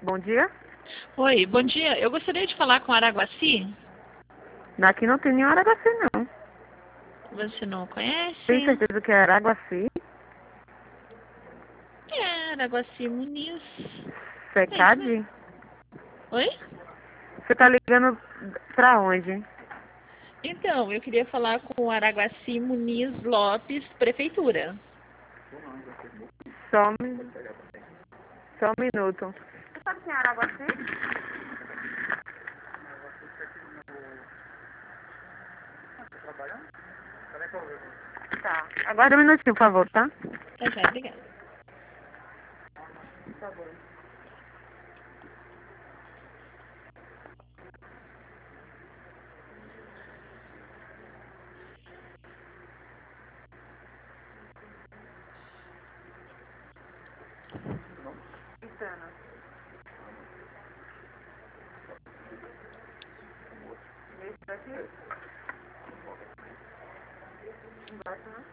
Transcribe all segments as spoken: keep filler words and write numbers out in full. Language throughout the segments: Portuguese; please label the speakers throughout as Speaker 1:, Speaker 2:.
Speaker 1: Bom dia.
Speaker 2: Oi, bom dia. Eu gostaria de falar com Araguaci.
Speaker 1: Daqui não tem nenhum Araguaci, não.
Speaker 2: Você não
Speaker 1: Tem
Speaker 2: conhece?
Speaker 1: certeza que é Araguaci?
Speaker 2: É, Araguaci Muniz.
Speaker 1: Você é
Speaker 2: É isso mesmo.
Speaker 1: Cade?
Speaker 2: Oi?
Speaker 1: Você tá ligando pra onde?
Speaker 2: Então, eu queria falar com Araguaci Muniz Lopes, Prefeitura.
Speaker 1: Só um, min- só um minuto. Você sabe quem é Araguaci? Tá. Aguarda um minutinho, por favor, tá?
Speaker 2: Tá, já, obrigada.
Speaker 1: Tá bom. Itana. Esse daqui? Embaixo, né?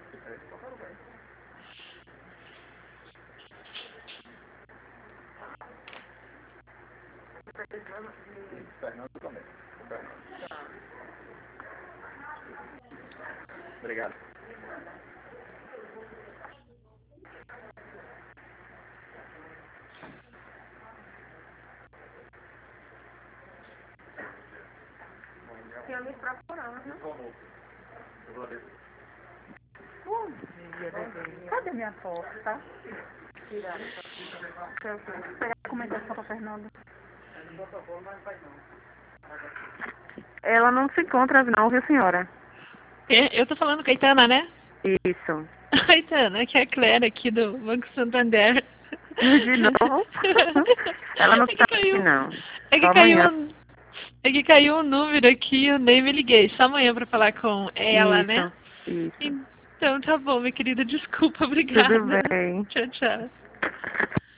Speaker 3: Fernando também. Fernando. Obrigado.
Speaker 1: Tinha me procurando, né?
Speaker 3: Eu vou ver.
Speaker 1: Bom dia, bebê. Cadê minha foto, tá? Tiraram. Pegar a documentação pra Fernanda. Ela não se encontra não, viu, senhora?
Speaker 2: É, Eu tô falando com a Itana, né?
Speaker 1: Isso.
Speaker 2: A Itana, que é a Clara aqui do Banco Santander.
Speaker 1: De novo? Ela não
Speaker 2: É que
Speaker 1: está aqui,
Speaker 2: caiu,
Speaker 1: não.
Speaker 2: é que
Speaker 1: Só
Speaker 2: caiu,
Speaker 1: amanhã.
Speaker 2: um- é que caiu um número aqui, eu nem me liguei. Só amanhã pra falar com ela, né?
Speaker 1: Isso, isso.
Speaker 2: Então tá bom, minha querida. Desculpa, obrigada.
Speaker 1: Tudo bem.
Speaker 2: Tchau, tchau.